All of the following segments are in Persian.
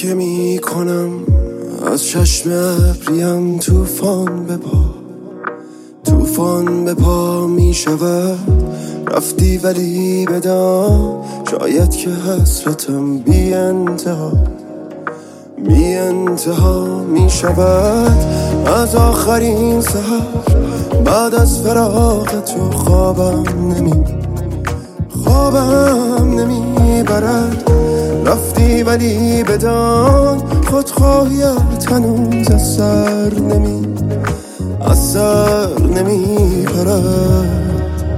که می کنم از چشم ابریم توفان به پا، توفان به پا می شود. رفتی ولی بدان شاید که حسرتم بی انتها، بی انتها می شود. از آخرین سحر بعد از فراق تو خوابم نمی برد. رفتی ولی بدان خودخواهیت هنوز از سر نمی پرد.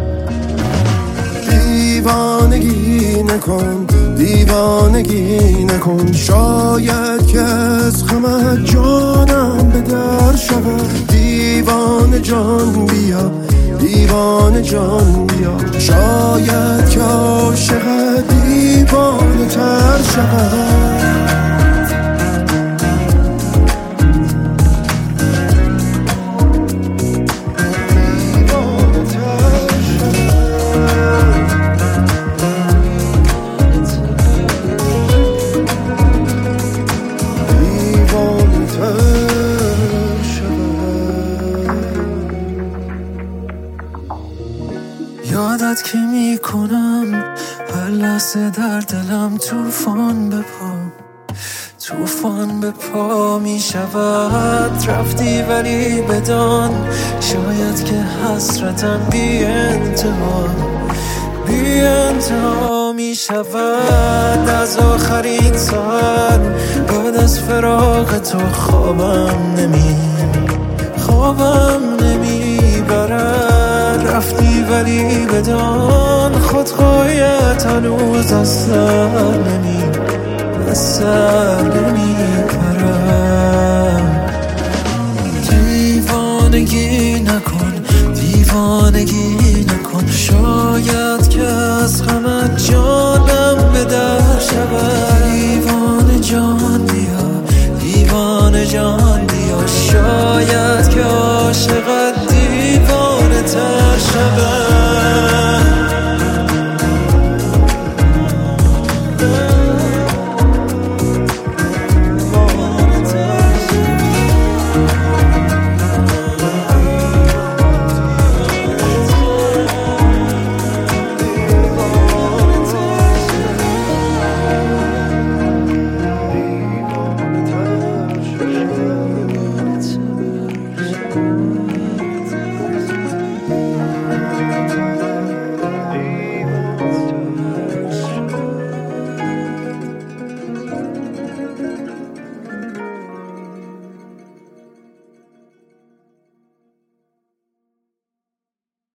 دیوانگی نکن شاید که از غمت جانم به در شود. دیوانه جان بیا شاید که عاشق دیوانه تر شود. یادت که می کنم هر لحظه در دلم توفان به پا می شود. رفتی ولی بدان شاید که حسرتم بی انتها می شود. از آخرین سحر بعد از فراق تو خوابم نمی برد. رفتی ولی بدان خودخواهیت هنوز از سر نمی پرد. دیوانگی نکن شاید که از غمت جانم به در شود. دیوانه جان بیا شاید که عاشق